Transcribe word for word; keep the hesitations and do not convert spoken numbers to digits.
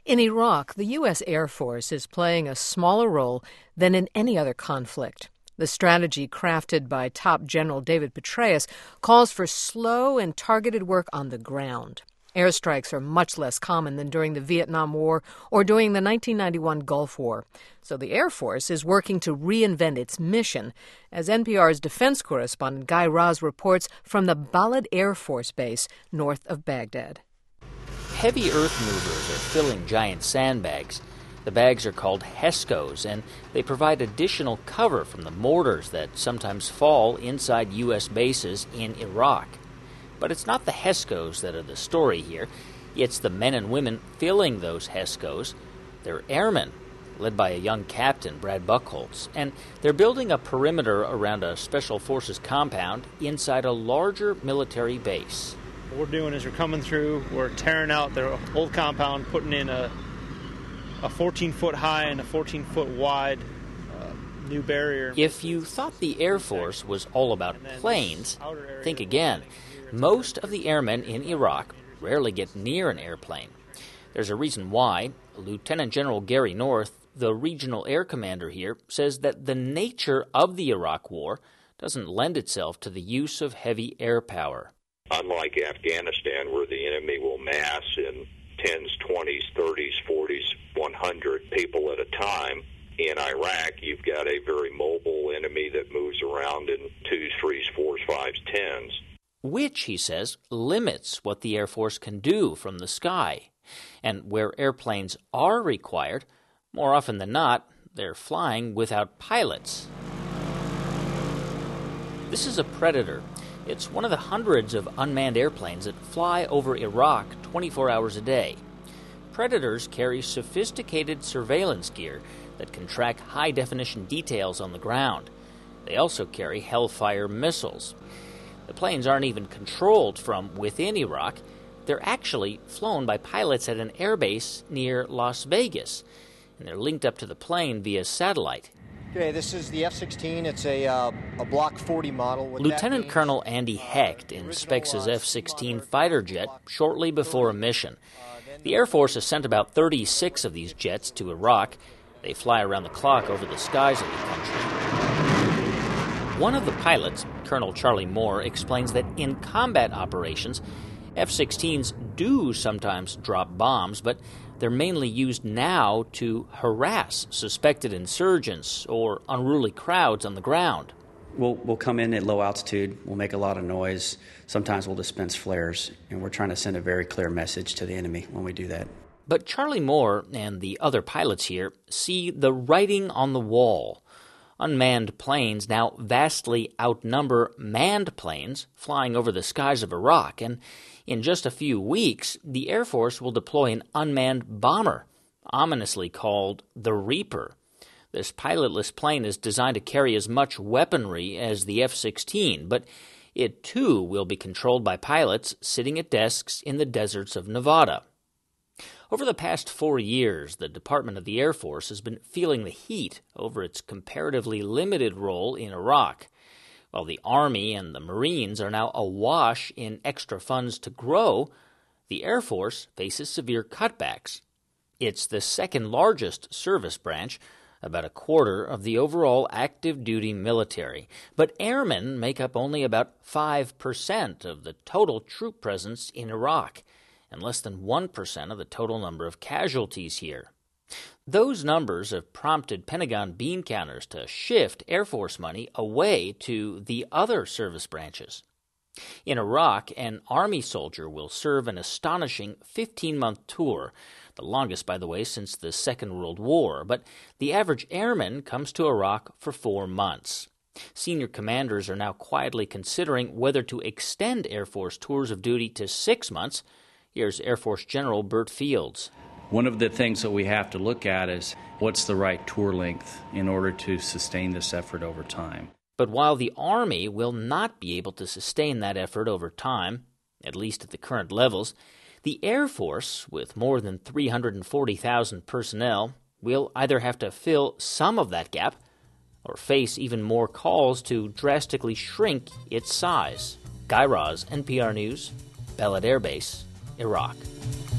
In Iraq, the U S Air Force is playing a smaller role than in any other conflict. The strategy crafted by top General David Petraeus calls for slow and targeted work on the ground. Airstrikes are much less common than during the Vietnam War or during the nineteen ninety-one Gulf War. So the Air Force is working to reinvent its mission, as N P R's defense correspondent Guy Raz reports from the Balad Air Force Base north of Baghdad. Heavy earth movers are filling giant sandbags. The bags are called HESCOs, and they provide additional cover from the mortars that sometimes fall inside U S bases in Iraq. But it's not the HESCOs that are the story here. It's the men and women filling those HESCOs. They're airmen, led by a young captain, Brad Buchholz, and they're building a perimeter around a Special Forces compound inside a larger military base. What we're doing is we're coming through, we're tearing out their old compound, putting in a a fourteen-foot high and a fourteen-foot wide uh, new barrier. If you thought the Air Force was all about planes, think again. Most of the airmen in Iraq rarely get near an airplane. There's a reason why. Lieutenant General Gary North, the regional air commander here, says that the nature of the Iraq War doesn't lend itself to the use of heavy air power. Unlike Afghanistan, where the enemy will mass in tens, twenties, thirties, forties, one hundred people at a time, in Iraq, you've got a very mobile enemy that moves around in twos, threes, fours, fives, tens. Which, he says, limits what the Air Force can do from the sky. And where airplanes are required, more often than not, they're flying without pilots. This is a Predator. It's one of the hundreds of unmanned airplanes that fly over Iraq twenty-four hours a day. Predators carry sophisticated surveillance gear that can track high-definition details on the ground. They also carry Hellfire missiles. The planes aren't even controlled from within Iraq. They're actually flown by pilots at an airbase near Las Vegas, and they're linked up to the plane via satellite. Okay, this is the F sixteen. It's a uh, a Block forty model. What Lieutenant Colonel Andy Hecht inspects his F sixteen fighter jet shortly before a mission. The Air Force has sent about thirty-six of these jets to Iraq. They fly around the clock over the skies of the country. One of the pilots, Colonel Charlie Moore, explains that in combat operations, F sixteens do sometimes drop bombs, but they're mainly used now to harass suspected insurgents or unruly crowds on the ground. We'll, we'll come in at low altitude, we'll make a lot of noise, sometimes we'll dispense flares, and we're trying to send a very clear message to the enemy when we do that. But Charlie Moore and the other pilots here see the writing on the wall. Unmanned planes now vastly outnumber manned planes flying over the skies of Iraq, and in just a few weeks, the Air Force will deploy an unmanned bomber, ominously called the Reaper. This pilotless plane is designed to carry as much weaponry as the F sixteen, but it too will be controlled by pilots sitting at desks in the deserts of Nevada. Over the past four years, the Department of the Air Force has been feeling the heat over its comparatively limited role in Iraq. While the Army and the Marines are now awash in extra funds to grow, the Air Force faces severe cutbacks. It's the second largest service branch, about a quarter of the overall active-duty military, but airmen make up only about five percent of the total troop presence in Iraq, and less than one percent of the total number of casualties here. Those numbers have prompted Pentagon bean counters to shift Air Force money away to the other service branches. In Iraq, an Army soldier will serve an astonishing fifteen-month tour, the longest, by the way, since the Second World War, but the average airman comes to Iraq for four months. Senior commanders are now quietly considering whether to extend Air Force tours of duty to six months. Here's Air Force General Burt Fields. One of the things that we have to look at is what's the right tour length in order to sustain this effort over time. But while the Army will not be able to sustain that effort over time, at least at the current levels, the Air Force, with more than three hundred forty thousand personnel, will either have to fill some of that gap or face even more calls to drastically shrink its size. Guy Raz, N P R News, Balad Air Base, Iraq.